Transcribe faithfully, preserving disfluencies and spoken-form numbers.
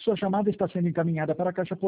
Sua chamada está sendo encaminhada para a caixa